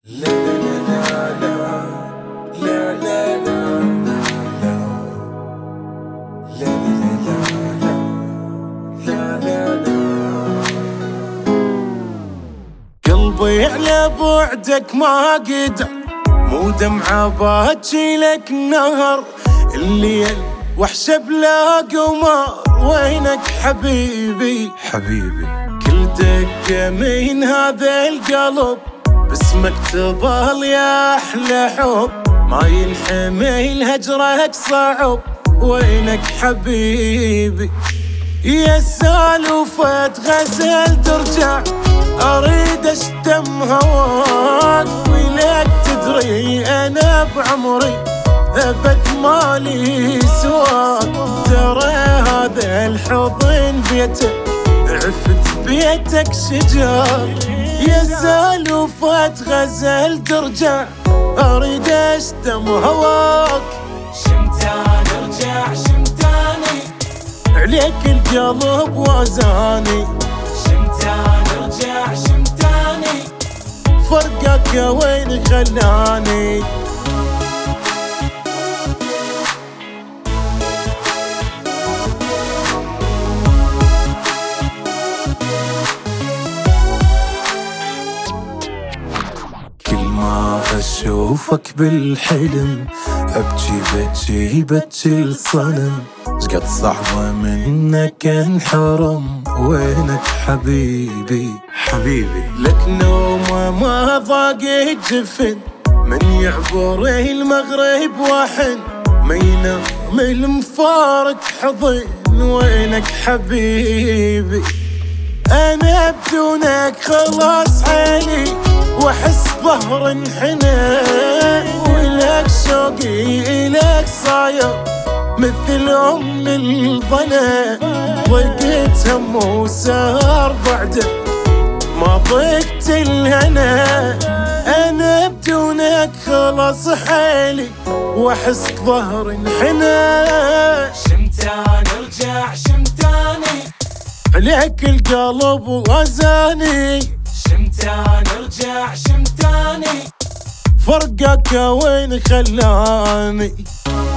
لا لا لا لا لا لا لا لا لا قلبي على بعدك ما قدر، مو دمعة باجي لك نهر الليل وحشة بلا قمر. وينك حبيبي حبيبي؟ كل دقة من هذا القلب باسمك تظل يا أحلى حب، ما ينحمل هجرك صعب. وينك حبيبي؟ يا سالفة غزل ترجع، أريد أشتم هواك ولك تدري أنا بعمري أبد مالي سواك. ترى هذا الحضن بيتك، عفت بيتك شجار. يا سالفة غزل ترجع، أريد أشتم هواك. شمتان ارجع شمتاني، عليك القلب وزاني. شمتان ارجع شمتاني، فرقك يا وين خلاني. كل ما أشوفك بالحلم أبكي بكي الصنم. شقد صعبة منك انحرم. وينك حبيبي حبيبي؟ لك نومة ما ضاق الجفن، من يعبر المغرب وحن ما ينام المفارق حضن. وينك حبيبي؟ أنا بدونك خلاص حالي، وأحس ظهر انحنى. ولك شوقي إلك صاير مثل أم الظنا. ضيقت هم وسهر بعدك ما ضيقت الهنا. أنا بدونك خلاص حالي، وأحس ظهر انحنى. شمتان ارجع شمتاني، عليك القلب وزاني. شمتان ارجع شمتاني، فرقك وين خلاني.